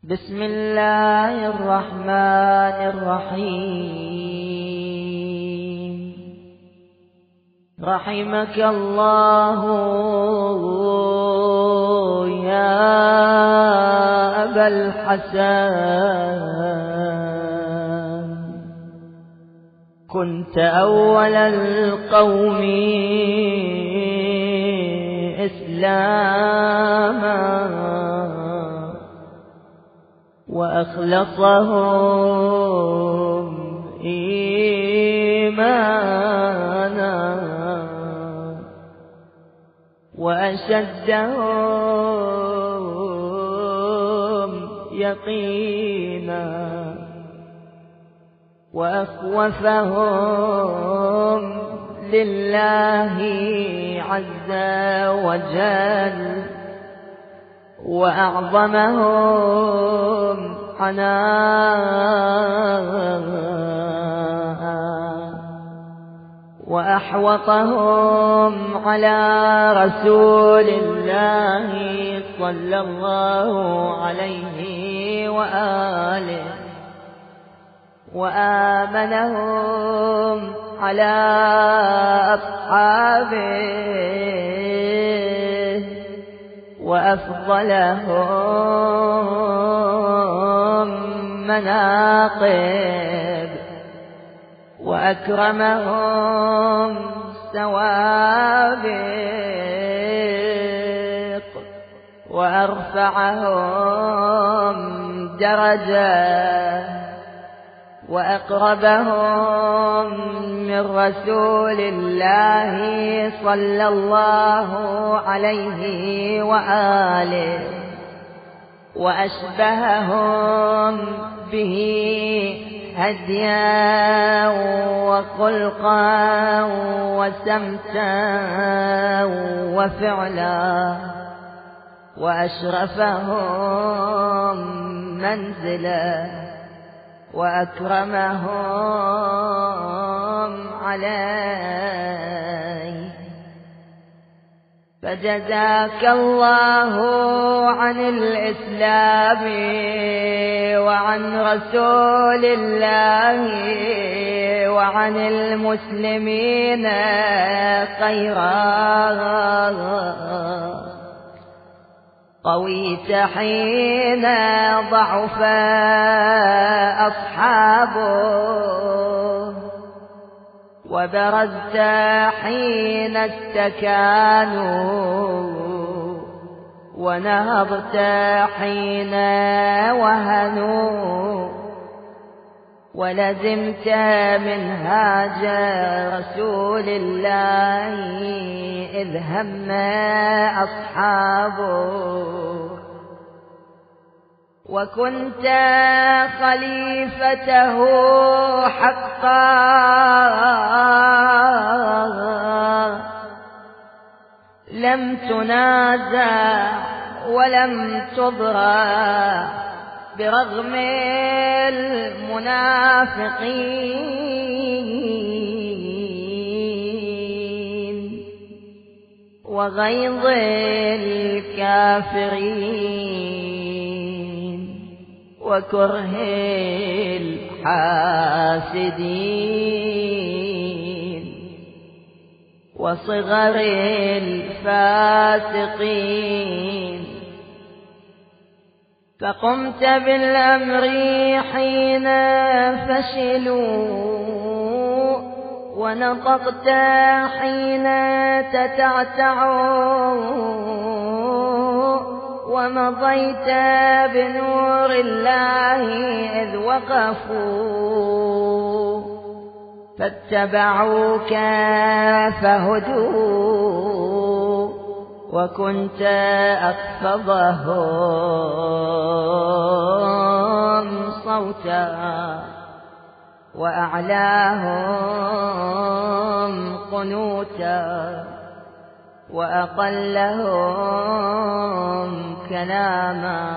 بسم الله الرحمن الرحيم. رحمك الله يا أبا الحسن، كنت أول القوم إسلاما وأخلصهم إيمانا وأشدهم يقينا وأخوفهم لله عز وجل وأعظمهم حناء وأحوطهم على رسول الله صلى الله عليه وآله وآمنهم على أصحابه وأفضلهم مناقب وأكرمهم سوابق وأرفعهم درجة وأقربهم من رسول الله صلى الله عليه وآله وأشبههم به هديا وخلقا وسمتا وفعلا وأشرفهم منزلا وأكرمهم عليه. فجزاك الله عن الإسلام وعن رسول الله وعن المسلمين خيرا. قويت حين ضعف أصحابه وبرزت حين استكانوا ونهضت حين وهنوا ولزمت منهاج رسول الله إذ هم أصحابه وكنت خليفته حقا لم تنازع ولم تضرع برغم المنافقين وغيظ الكافرين وكره الحاسدين وصغر الفاسقين. فقمت بالأمر حين فشلوا ونطقت حين تتعتعوا ومضيت بنور الله إذ وقفوا فاتبعوك فهدوا وكنت أخفضهم صوتا وأعلاهم قنوتا وأقلهم كلاما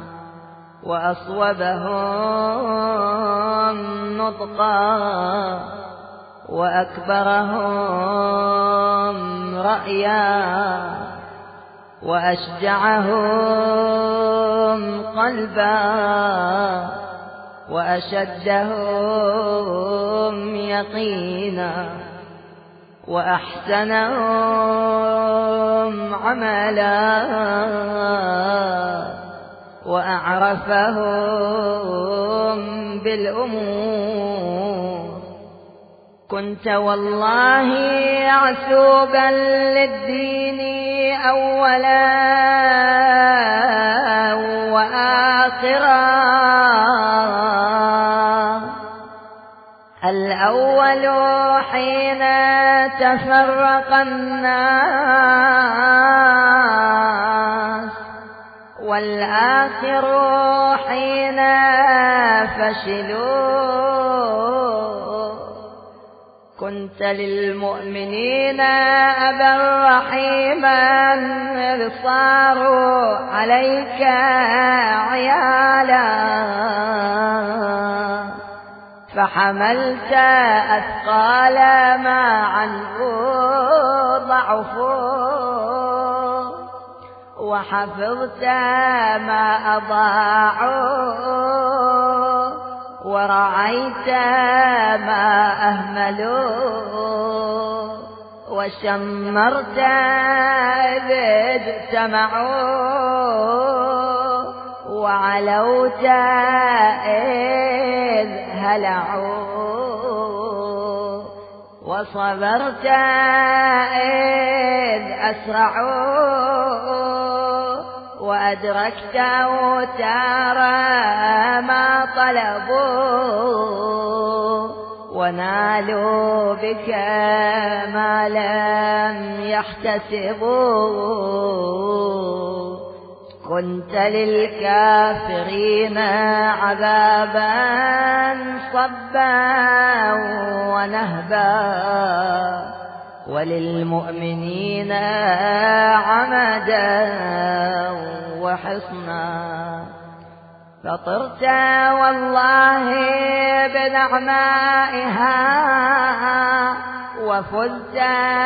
وأصوبهم نطقا وأكبرهم رأيا وأشجعهم قلبا وأشدهم يقينا وأحسنهم عملا وأعرفهم بالأمور. كنت والله عسوبا للدين أولا وآخرا، الأول حين تفرق الناس، والآخر حين فشلوا. كنت للمؤمنين أبا رحيما إذ صاروا عليك عيالا، فحملت أثقال ما عنه ضعفوا، وحفظت ما أضاعوا، ورعيت ما أهملوا، وشمرت إذ اجتمعوا، وعلوت إذ هلعوا، وصبرت إذ أسرعوا، وأدركت أوتار ما طلبوا، ونالوا بك ما لم يحتسبوا. كنت للكافرين عذابا صبا ونهبا، وللمؤمنين عمدا وحصنا. فطرت والله بنعمائها، وفزت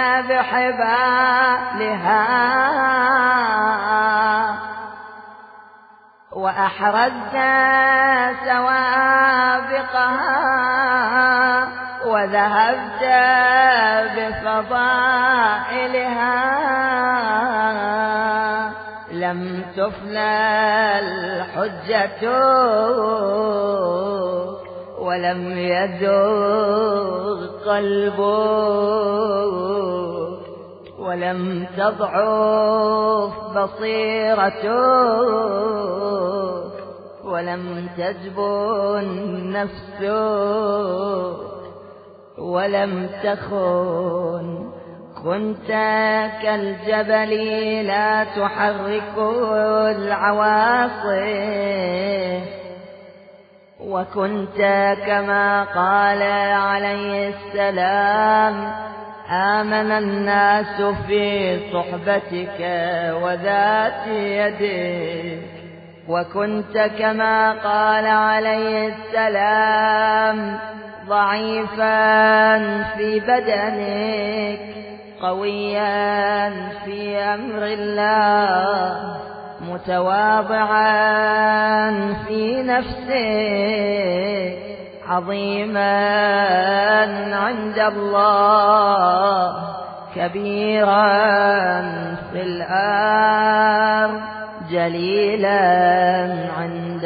بحبالها، وأحرزت سوابقها، وذهبت بفضائلها. لم تفنى الحجة ولم يذوق قلبك، ولم تضعف بصيرتك، ولم تجبن نفسك، ولم تخن. كنت كالجبل لا تحرك العواصف، وكنت كما قال عليه السلام: آمن الناس في صحبتك وذات يدك. وكنت كما قال عليه السلام: ضعيفا في بدنك، قويا في أمر الله، متواضعا في نفسك، عظيما عند الله، كبيرا في الأرض، جليلا عند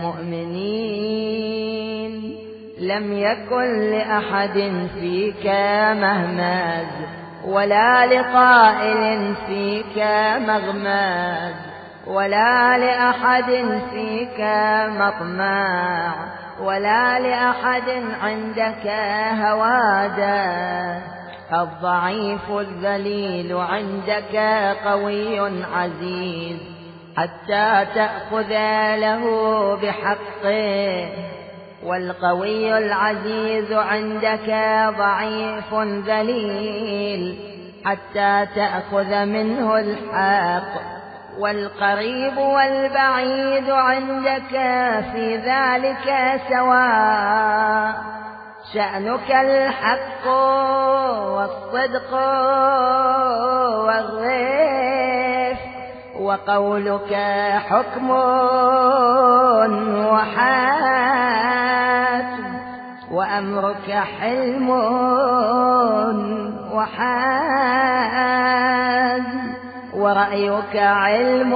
المؤمنين. لم يكن لأحد فيك مهمز، ولا لقائل فيك مغمز، ولا لأحد فيك مطمع، ولا لأحد عندك هوادا. الضعيف الذليل عندك قوي عزيز، حتى تأخذ له بحقه، والقوي العزيز عندك ضعيف ذليل، حتى تأخذ منه الحق. والقريب والبعيد عندك في ذلك سواء، شأنك الحق والصدق والرفق، وقولك حكم وحاتم، وأمرك حلم وحازم، ورأيك علم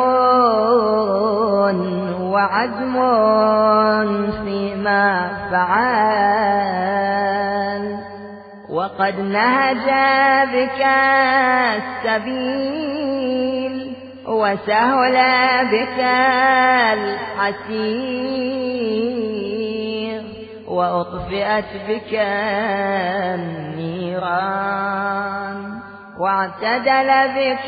وعدم فيما فعل. وقد نهج بك السبيل وسهل بك الحسير، وأطفئت بك النيران، واعتدل بك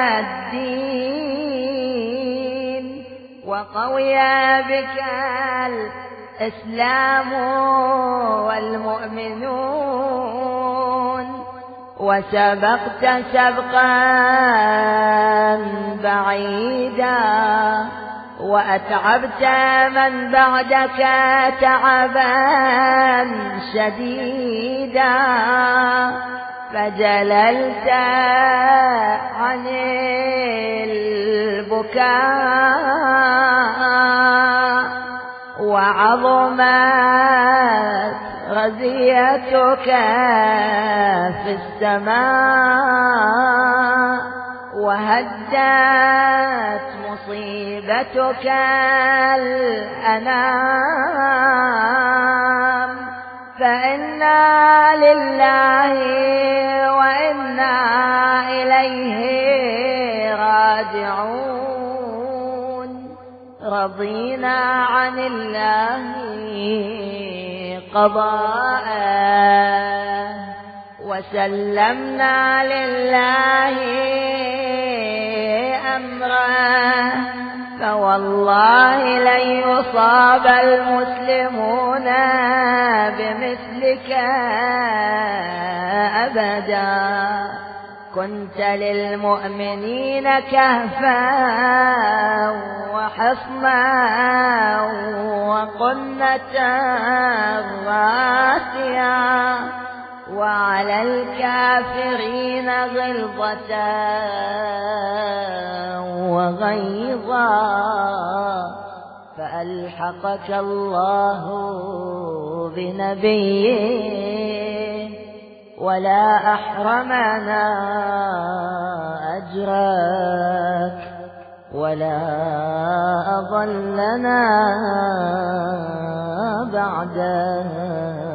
الدين، وقوي بك الإسلام والمؤمنون، وسبقت سبقا بعيدا، وأتعبت من بعدك تعبا شديدا، فجللت عن البكاء، وعظمت غزيتك في السماء، وهدت مصيبتك الأنام. فإنا لله وإنا إليه راجعون. رضينا عن الله قضاء، وسلمنا لله أمرا، فوالله لن يصاب المسلمون بمثلك أبدا. كنت للمؤمنين كهفا وحصنا وقنة راسيا، وعلى الكافرين غلظة وغيظا، فألحقك الله بنبيه، ولا أحرمنا أجرك، ولا أضلنا بعدك.